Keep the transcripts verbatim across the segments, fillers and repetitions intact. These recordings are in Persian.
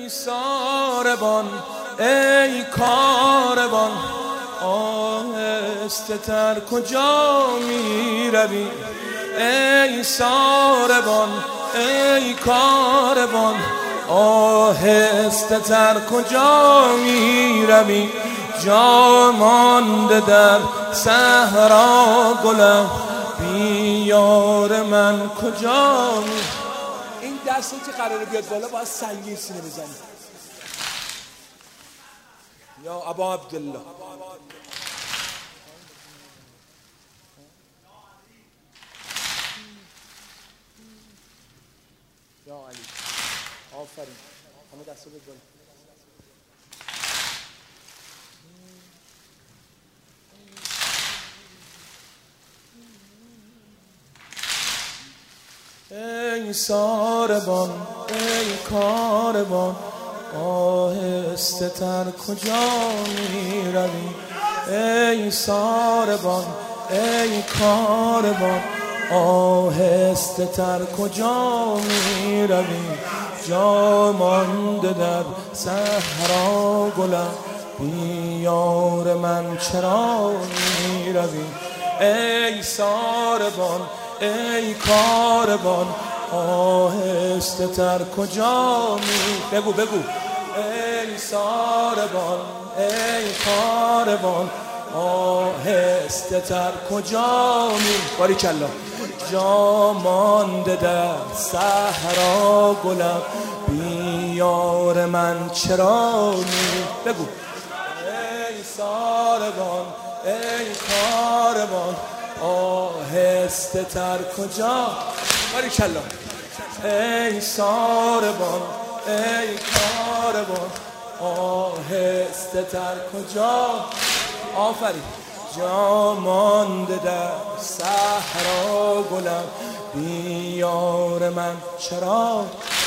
ای ساربان ای کاروان، آهسته تر کجا می روی؟ ای ساربان ای کاروان، آهسته تر کجا می روی؟ جا مانده در صحرا گلم، بی یار من کجا می؟ این دستی که قراره بیاد بالا باید سنگین سینه بزنی. یا ابا عبدالله. یا علی. آفرین. همه دستو بیاد بالا. ای ساربان ای کاروان، آهسته تر کجا می روی؟ ای ساربان ای کاروان، آهسته تر کجا می روی؟ جا مانده در صحرا گلم، بی یار من چرا می روی؟ ای ساربان ای کاروان، آهسته تر کجا می؟ بگو بگو. ای ساربان ای کاروان، آهسته تر کجا می؟ باریکلا. جا مانده در صحرا گلم، بی یار من چرا می؟ بگو. ای ساربان ای کاروان، آهسته تر کجا؟ باریکلا. ای ساربان ای کاروان، آهسته تر کجا؟ آفرین. جا مانده در صحرا گلم، بی یار من چرا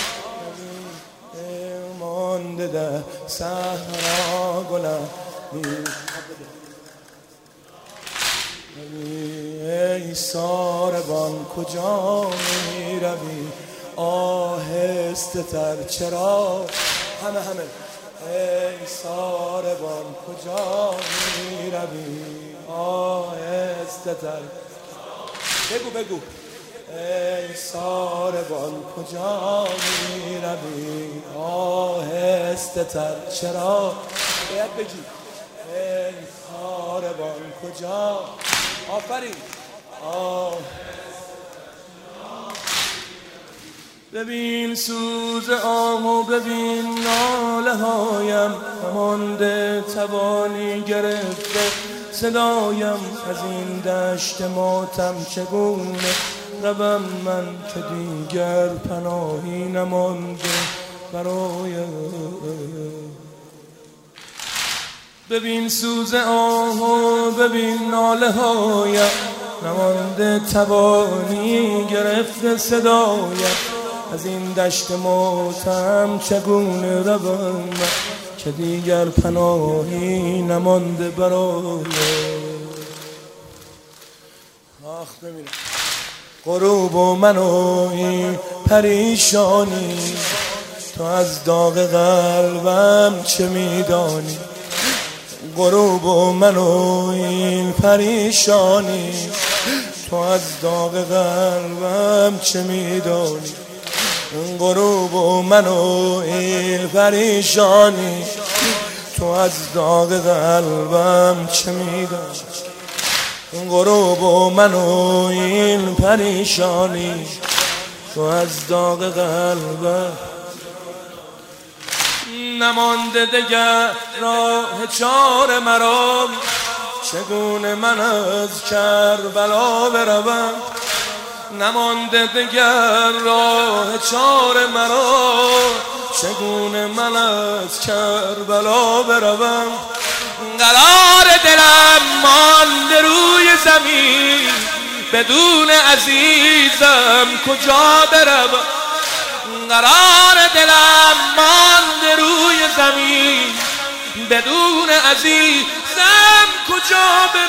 مانده در صحرا گلم؟ ای ساربان کجا می روی؟ آهسته تر چرا؟ همه همه. ای ساربان کجا می روی؟ آهسته تر. بگو بگو. ای ساربان کجا می روی؟ آهسته تر چرا؟ باید بگی. ای ساربان کجا؟ آفرین. آه. ببین سوز آهو ببین ناله هایم، نمانده توانی گرفته صدایم. از این دشت ماتم چگونه روم من، که دیگر پناهی نمانده برایم. ببین سوز آهو ببین ناله هایم، نمانده توانی گرفته صدایم. از این دشت موتم چگونه روم، که دیگر پناهی نمانده برایم. آخ بمیرم. غروب و من و این پریشانی، تو از داغ قلبم چه میدانی؟ غروب و من و این پریشانی، تو از داغ قلبم چه میدانی؟ غروب و من و این پریشانی، تو از داغ قلبم چه میدانی؟ غروب و من و این پریشانی، تو از داغ قلبم نمانده دگر راه چار مرا. چگونه من از کربلا بروم؟ نمانده دگر راه چار مرا. چگونه من از کربلا بروم؟ قرار دلم مانده روی زمین، بدون عزیزم کجا بروم؟ قرار دلم مانده روی زمین، بدون عزیزم کجا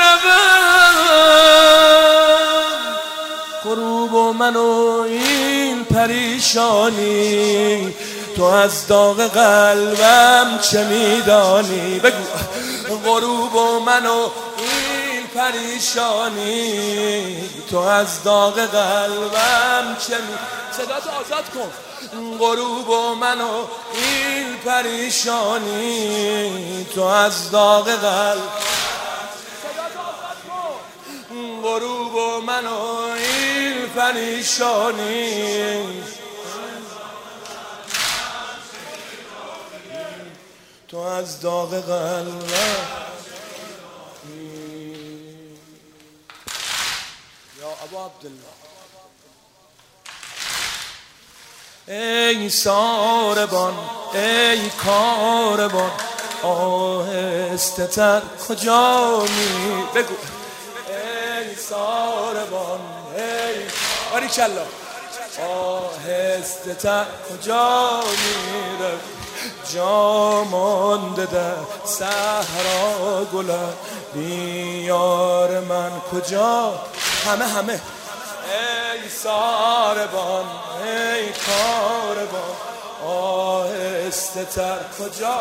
بروم؟ غروب و من و این پریشانی، تو از داغ قلبم چه میدانی؟ بگو. غروب و من و این پریشانی، تو از داغ قلبم چه می... صداتو آزاد کن. غروب و من و این پریشانی، تو از داغ قلب. صداتو آزاد کن. غروب و من و این پریشانی، تو از داغ قلبم. یا ابا عبدالله. ای ساربان ای کاروان، آهسته تر کجا می؟ بگو. ای ساربان ای باریکالله، آهسته تر کجا می روی؟ جا مانده در صحرا گلم، بیار من کجا؟ همه همه. ای ساربان ای کاروان، آهسته تر کجا؟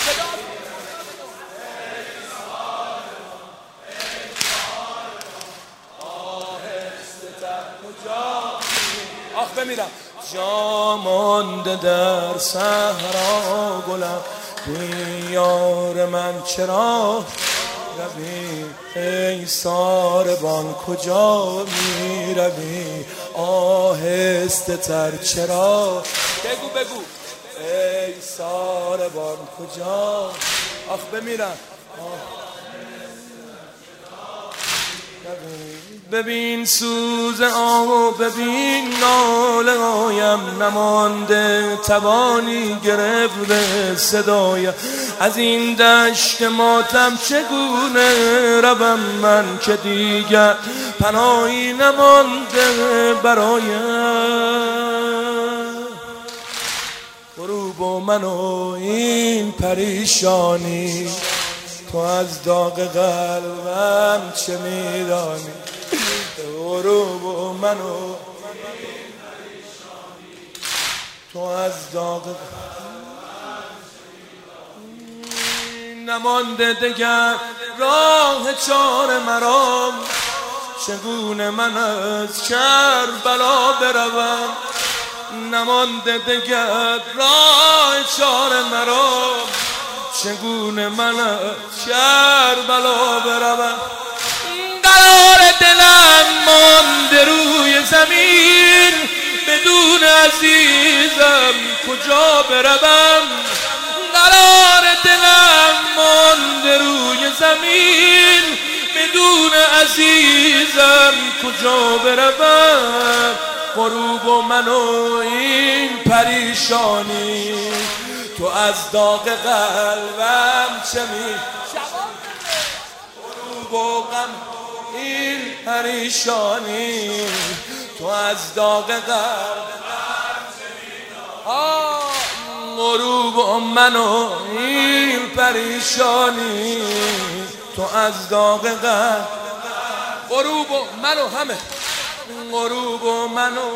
آخ بمیرم. جا مانده در صحرا گلم، بیار من چرا روی؟ ای ساربان کجا می روی؟ آهسته تر چرا؟ بگو بگو. ای ساربان کجا؟ آخ بمیرم. ببین سوز آه، ببین ناله هایم، نمانده توانی گرفته صدایم. از این دشت ماتم چگونه روم من که دیگر پناهی نمانده برایم؟ غروب و من و این پریشانی، تو از داغ قلبم چه میدانی؟ غروب و من و تو از داغ نمانده دگر راه چاره مرام، چگونه من از کربلا بروم؟ نمانده دگر راه چاره مرام، چگونه من از کربلا بروم؟ قرار دلم مانده روی زمین، بدون عزیزم کجا بروم؟ قرار دلم مانده روی زمین، بدون عزیزم کجا بروم؟ غروب و من و این پریشانی، تو از داغ قلبم چه می؟ غروب و غم این پریشانی، تو از داغ قلبم چه می؟ غروب و من و این پریشانی، تو از داغ قلبم. غروب و من و همه. غروب و من و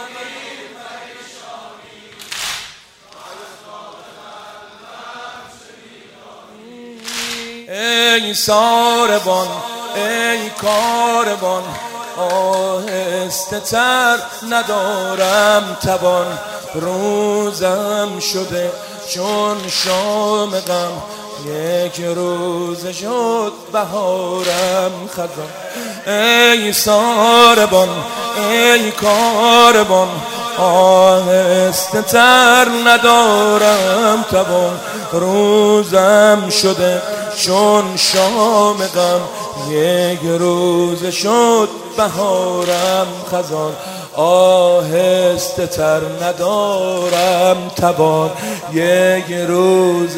ای ساربان ای کاروان، آهسته تر ندارم توان. روزم شده چون شام غم، یک روز شد بهارم خزان. ای ساربان ای کاروان، آهسته تر ندارم توان. روزم شده چون شام غم، یک روز شد بهارم خزان. آهسته تر ندارم توان، یک روز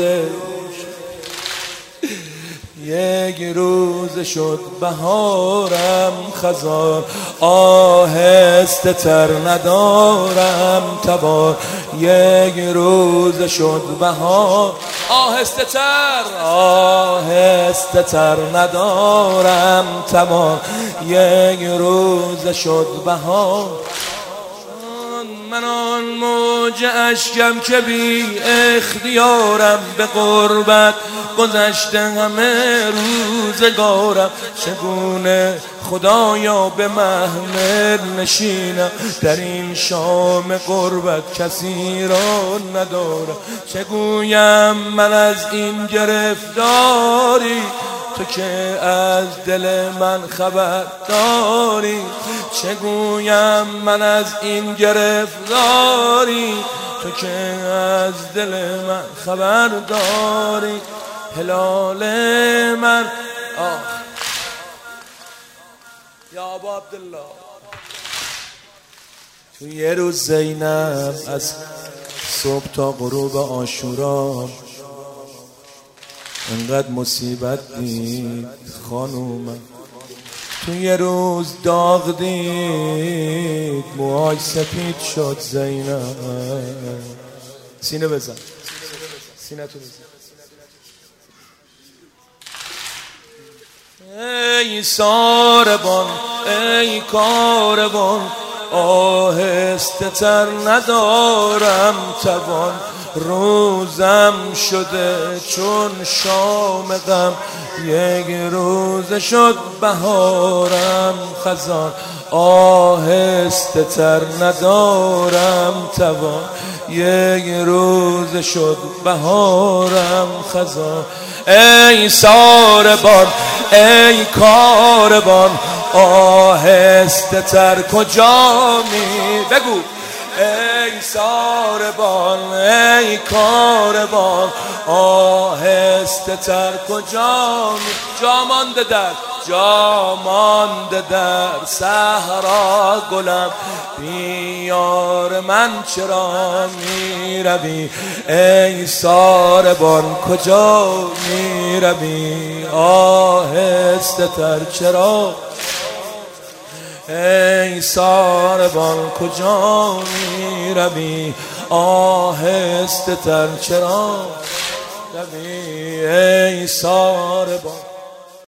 یک روز شد بهارم خزان. آهسته تر ندارم توان، یک روز شد بهار. آهسته تر آهسته تر ندارم توان، یک روز شد بهار. من آن موج اشکم که بی اختیارم به غربت گذشته همه روزگارم. چگونه خدایا به محمل نشینم در این شام غربت کسی را ندارم. چگویم من از این گرفتاری تو که از دل من خبر داری. چگویم من از این گرفتاری تو که از دل من خبر داری. هلال من آخ یا ابا عبدالله. تو یه روز زینب از صبح تا غروب عاشورا انقدر مصیبت دید خانومم. تو یه روز داغ دید موهای سپید شد زینب. سینه بزن، سینه تو بزن. ای ساربان ای کاروان آهسته تر ندارم توان. روزم شده چون شام غم یک روز شد بهارم خزان. آهسته تر ندارم توان یک روز شد بهارم خزان. ای ساربان ای کاروان آهسته تر کجا می بگو. ای ساربان ای کاروان آهسته تر کجا می جا مانده در جا مانده در صحرا گلم. بیار من چرا می روی ای ساربان کجا می روی آهسته تر چرا. ای ساربان کجا می روی آهسته تر چرا روی ای ساربان.